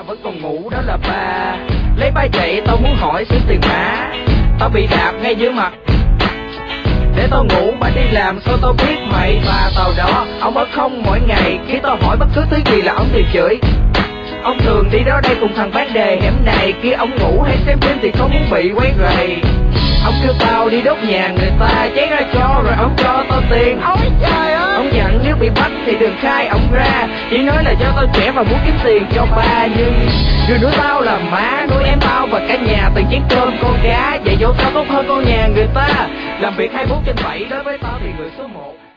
nào vẫn còn ngủ đó là ba. Lấy ba dậy tao muốn hỏi xin tiền má. Tao bị đạp ngay giữa mặt để tao ngủ, ba đi làm sao tao biết mày. Và tàu đó ông ở không mỗi ngày, khi tao hỏi bất cứ thứ gì là ông thì chửi. Ông thường đi đó đây cùng thằng bán đề hẻm này kia, ông ngủ hay xem phim thì không muốn bị quấy rầy. Ông kêu tao đi đốt nhà người ta, cháy ra cho rồi ông cho tao tiền. Ôi trời ơi. Ông dặn nếu bị bắt thì đừng khai ông ra, chỉ nói là do tao trẻ và muốn kiếm tiền cho ba. Nhưng người nuôi tao là má, nuôi em tao và cả nhà từng chén cơm con cá, dạy dỗ tao tốt hơn con nhà người ta. Làm việc 24/7 đối với tao thì người số 1.